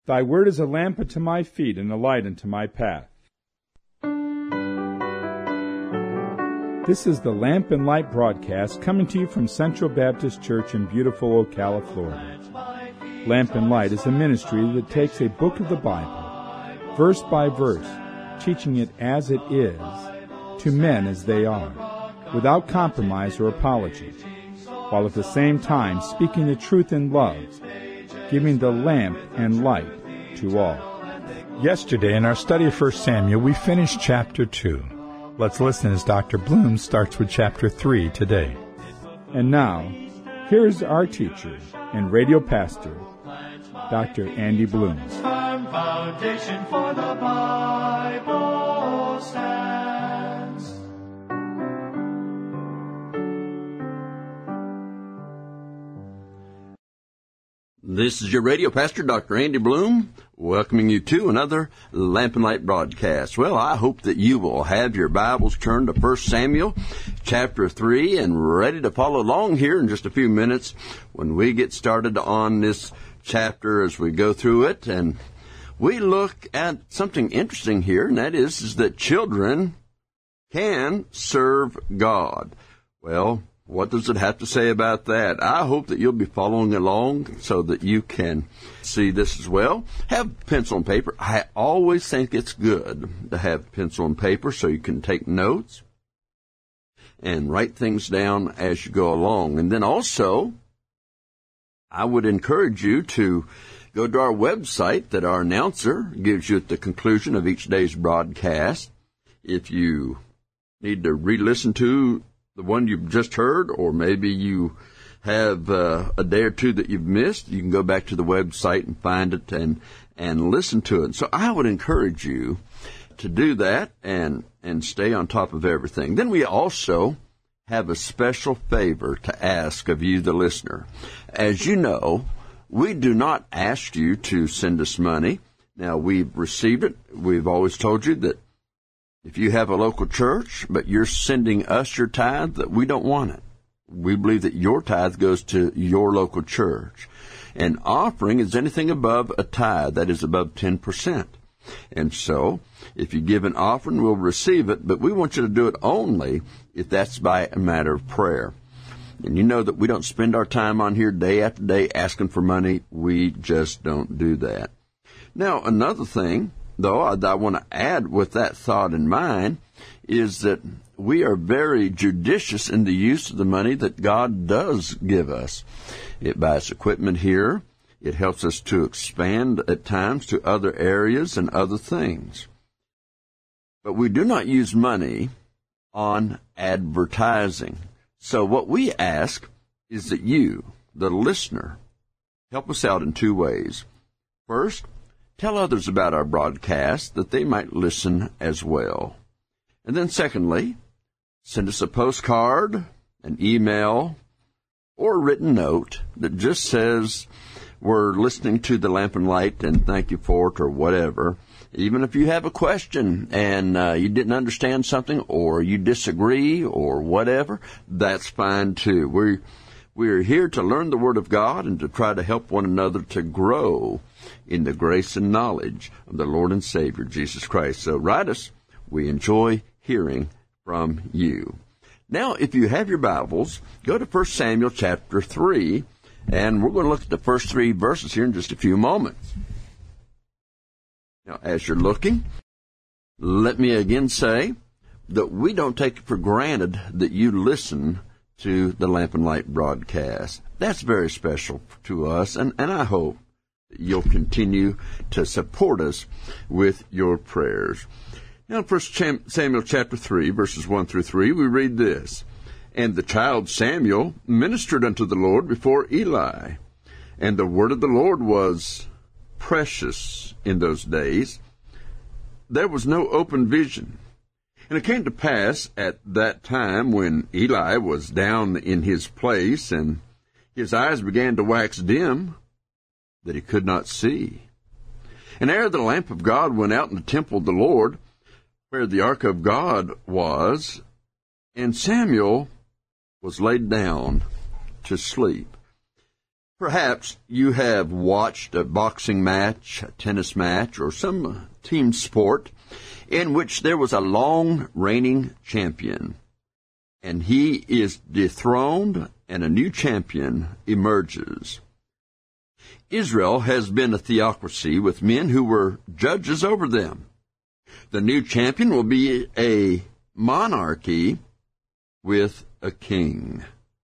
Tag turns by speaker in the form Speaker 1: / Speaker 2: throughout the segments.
Speaker 1: Thy word is a lamp unto my feet and a light unto my path. This is the Lamp and Light broadcast coming to you from Central Baptist Church in beautiful Ocala, Florida. Lamp and Light is a ministry that takes a book of the Bible, verse by verse, teaching it as it is, to men as they are, without compromise or apology, while at the same time speaking the truth in love, giving the lamp and light to all. Yesterday in our study of 1 Samuel, we finished chapter 2. Let's listen as Dr. Bloom starts with chapter 3 today. And now, here's our teacher and radio pastor, Dr. Andy Bloom.
Speaker 2: Firm foundation for the Bible stands.
Speaker 3: This is your radio pastor, Dr. Andy Bloom, welcoming you to another Lamp and Light broadcast. Well, I hope that you will have your Bibles turned to 1 Samuel chapter 3 and ready to follow along here in just a few minutes when we get started on this chapter as we go through it. And we look at something interesting here, and that is that children can serve God. Well, what does it have to say about that? I hope that you'll be following along so that you can see this as well. Have pencil and paper. I always think it's good to have pencil and paper so you can take notes and write things down as you go along. And then also, I would encourage you to go to our website that our announcer gives you at the conclusion of each day's broadcast. If you need to re-listen to the one you've just heard, or maybe you have a day or two that you've missed, you can go back to the website and find it and listen to it. So I would encourage you to do that and stay on top of everything. Then we also have a special favor to ask of you, the listener. As you know, we do not ask you to send us money. Now, we've received it. We've always told you that if you have a local church, but you're sending us your tithe, that we don't want it. We believe that your tithe goes to your local church. And offering is anything above a tithe, that is above 10%. And so, if you give an offering, we'll receive it, but we want you to do it only if that's by a matter of prayer. And you know that we don't spend our time on here day after day asking for money. We just don't do that. Now, another thing, though, I want to add with that thought in mind, is that we are very judicious in the use of the money that God does give us. It buys equipment here. It helps us to expand at times to other areas and other things. But we do not use money on advertising. So what we ask is that you, the listener, help us out in two ways. First, tell others about our broadcast that they might listen as well. And then secondly, send us a postcard, an email, or a written note that just says we're listening to the Lamp and Light and thank you for it or whatever. Even if you have a question and you didn't understand something or you disagree or whatever, that's fine too. We're here to learn the Word of God and to try to help one another to grow in the grace and knowledge of the Lord and Savior, Jesus Christ. So write us. We enjoy hearing from you. Now, if you have your Bibles, go to 1 Samuel chapter 3, and we're going to look at the first 3 verses here in just a few moments. Now, as you're looking, let me again say that we don't take it for granted that you listen to the Lamp and Light broadcast. That's very special to us, and I hope that you'll continue to support us with your prayers. Now, in 1 Samuel chapter 3, verses 1 through 3, we read this. And the child Samuel ministered unto the Lord before Eli, and the word of the Lord was precious in those days. There was no open vision. And it came to pass at that time when Eli was down in his place, and his eyes began to wax dim, that he could not see. And ere the lamp of God went out in the temple of the Lord, where the ark of God was, and Samuel was laid down to sleep. Perhaps you have watched a boxing match, a tennis match, or some team sport in which there was a long reigning champion, and he is dethroned and a new champion emerges. Israel has been a theocracy with men who were judges over them. The new champion will be a monarchy with a king.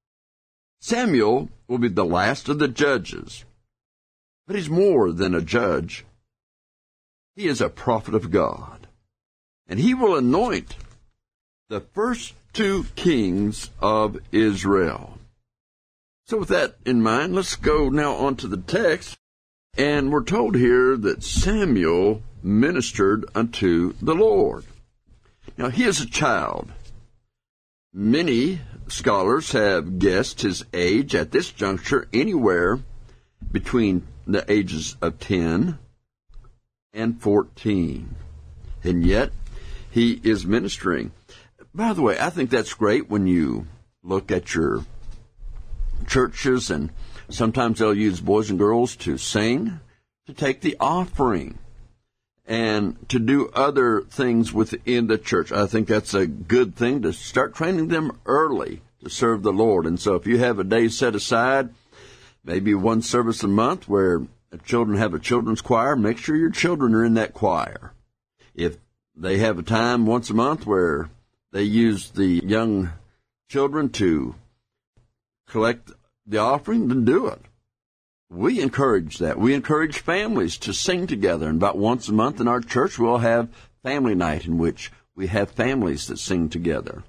Speaker 3: Samuel will be the last of the judges, but he's more than a judge. He is a prophet of God, and he will anoint the first two kings of Israel. So with that in mind, let's go now on to the text, and we're told here that Samuel ministered unto the Lord. Now, he is a child. Many scholars have guessed his age at this juncture anywhere between the ages of 10 and 14. And yet, he is ministering. By the way, I think that's great when you look at your churches, and sometimes they'll use boys and girls to sing, to take the offering, and to do other things within the church. I think that's a good thing, to start training them early to serve the Lord. And so if you have a day set aside, maybe one service a month where children have a children's choir, make sure your children are in that choir. If they have a time once a month where they use the young children to collect the offering, then do it. We encourage that. We encourage families to sing together. And about once a month in our church, we'll have family night in which we have families that sing together.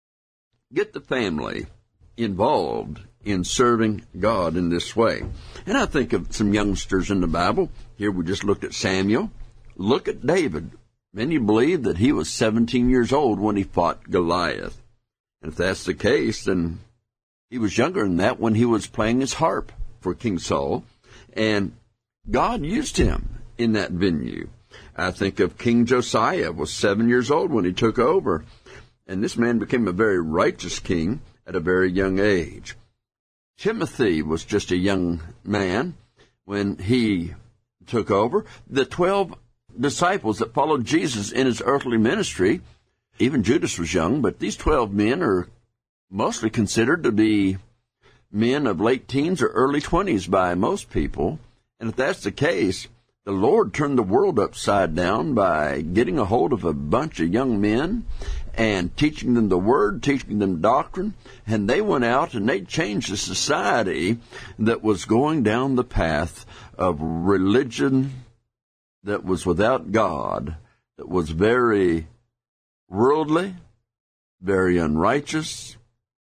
Speaker 3: Get the family involved in serving God in this way. And I think of some youngsters in the Bible. Here we just looked at Samuel. Look at David. Many believe that he was 17 years old when he fought Goliath. And if that's the case, then he was younger than that when he was playing his harp for King Saul, and God used him in that venue. I think of King Josiah, was 7 years old when he took over, and this man became a very righteous king at a very young age. Timothy was just a young man when he took over. The 12 disciples that followed Jesus in his earthly ministry, even Judas was young, but these 12 men are mostly considered to be men of late teens or early 20s by most people. And if that's the case, the Lord turned the world upside down by getting a hold of a bunch of young men and teaching them the Word, teaching them doctrine, and they went out and they changed a society that was going down the path of religion that was without God, that was very worldly, very unrighteous,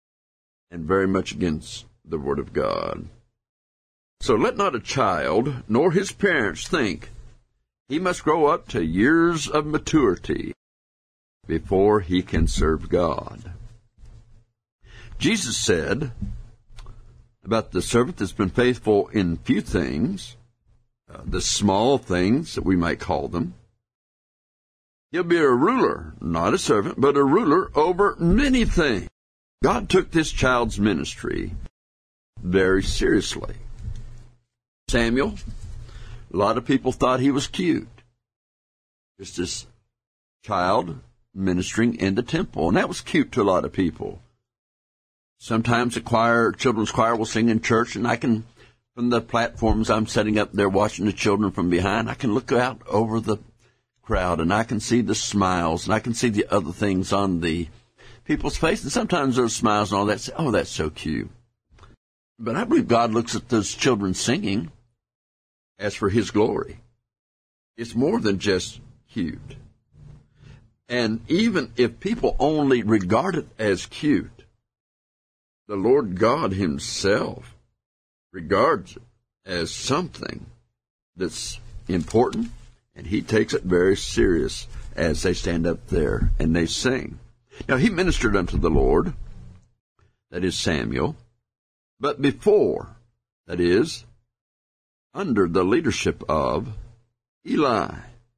Speaker 3: and very much against the Word of God. So let not a child nor his parents think he must grow up to years of maturity before he can serve God. Jesus said about the servant that's been faithful in few things, the small things that we might call them, he'll be a ruler, not a servant, but a ruler over many things. God took this child's ministry very seriously. Samuel, a lot of people thought he was cute. Just this child ministering in the temple, and that was cute to a lot of people. Sometimes the children's choir will sing in church, and I can, from the platforms I'm setting up there watching the children from behind, I can look out over the crowd, and I can see the smiles, and I can see the other things on the people's faces. And sometimes those smiles and all that say, oh, that's so cute. But I believe God looks at those children singing as for His glory. It's more than just cute. And even if people only regard it as cute, the Lord God Himself regards it as something that's important, and He takes it very serious as they stand up there and they sing. Now, he ministered unto the Lord, that is Samuel, but before, that is, under the leadership of Eli.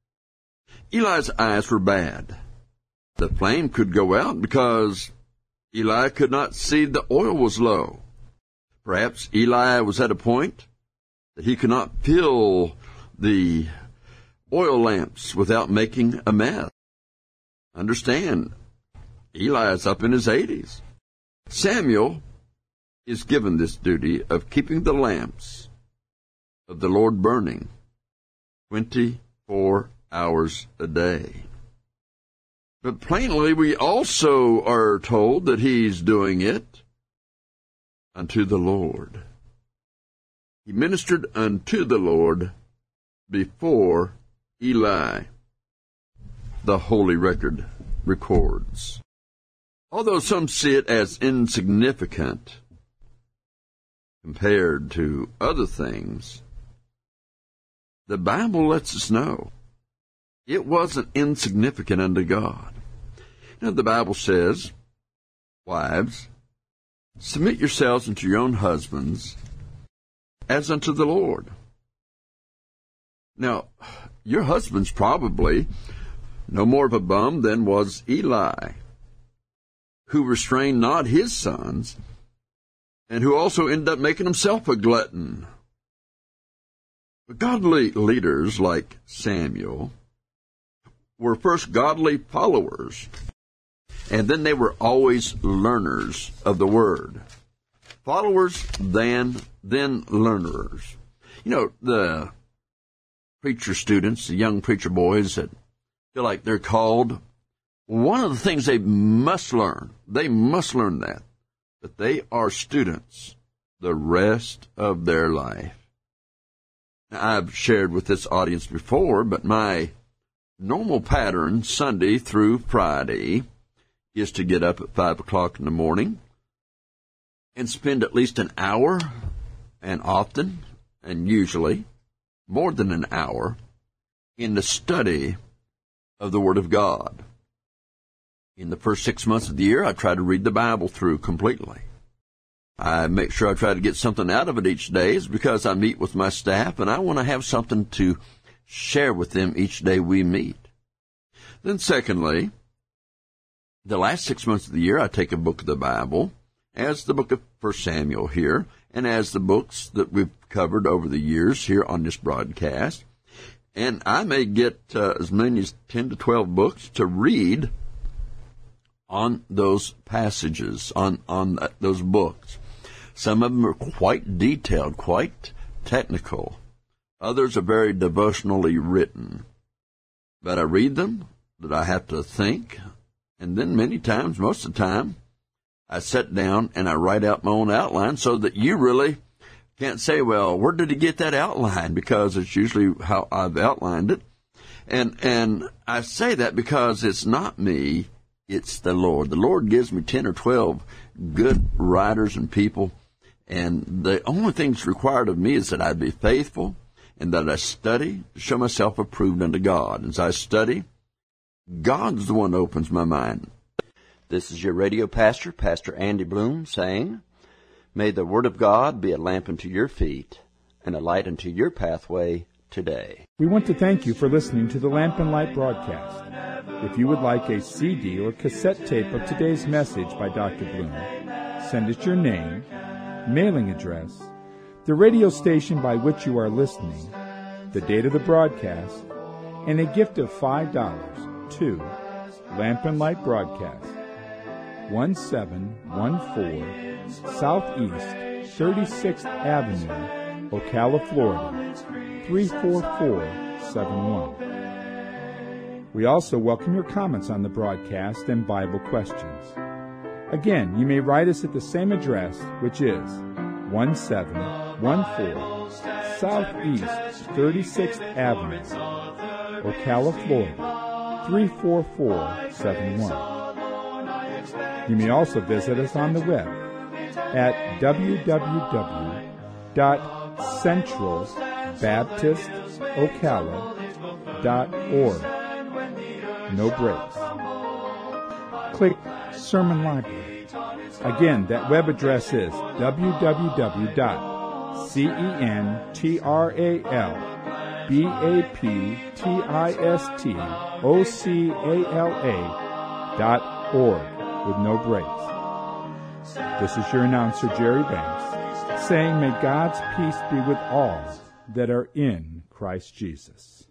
Speaker 3: Eli's eyes were bad. The flame could go out because Eli could not see the oil was low. Perhaps Eli was at a point that he could not fill the oil lamps without making a mess. Understand, Eli is up in his 80s. Samuel is given this duty of keeping the lamps of the Lord burning 24 hours a day. But plainly, we also are told that he's doing it unto the Lord. He ministered unto the Lord before Eli, the Holy Record records. Although some see it as insignificant compared to other things, the Bible lets us know it wasn't insignificant unto God. You know, the Bible says, wives, submit yourselves unto your own husbands as unto the Lord. Now, your husband's probably no more of a bum than was Eli, who restrained not his sons, and who also ended up making himself a glutton. But godly leaders like Samuel were first godly followers, and then they were always learners of the Word. Followers, then learners. You know, the preacher students, the young preacher boys that feel like they're called, one of the things they must learn that they are students the rest of their life. Now, I've shared with this audience before, but my normal pattern, Sunday through Friday, is to get up at 5 o'clock in the morning and spend at least an hour, and often, and usually, more than an hour, in the study of the Word of God. In the first 6 months of the year, I try to read the Bible through completely. I make sure I try to get something out of it each day, is because I meet with my staff, and I want to have something to share with them each day we meet. Then secondly, the last 6 months of the year, I take a book of the Bible, as the book of 1 Samuel here, and as the books that we've covered over the years here on this broadcast. And I may get as many as 10 to 12 books to read on those passages, on those books. Some of them are quite detailed, quite technical. Others are very devotionally written. But I read them, that I have to think, and then many times, most of the time, I sit down and I write out my own outline so that you really can't say, well, where did he get that outline? Because it's usually how I've outlined it. And I say that because it's not me, it's the Lord. The Lord gives me 10 or 12 good writers and people, and the only thing that's required of me is that I be faithful and that I study to show myself approved unto God. As I study, God's the one that opens my mind. This is your radio pastor, Pastor Andy Bloom, saying, may the Word of God be a lamp unto your feet and a light unto your pathway today.
Speaker 1: We want to thank you for listening to the Lamp and Light broadcast. If you would like a CD or cassette tape of today's message by Dr. Bloom, send us your name, mailing address, the radio station by which you are listening, the date of the broadcast, and a gift of $5 to Lamp and Light Broadcast, 1714 Southeast 36th Avenue, Ocala, Florida, 34471. We also welcome your comments on the broadcast and Bible questions. Again, you may write us at the same address, which is 1714 Southeast 36th Avenue, Ocala, Florida, 34471. You may also visit us on the web at www.centralbaptistocala.org. No breaks. Click Sermon Library. Again, that web address is www.centralbaptistocala.org with no breaks. This is your announcer, Jerry Banks, saying, may God's peace be with all that are in Christ Jesus.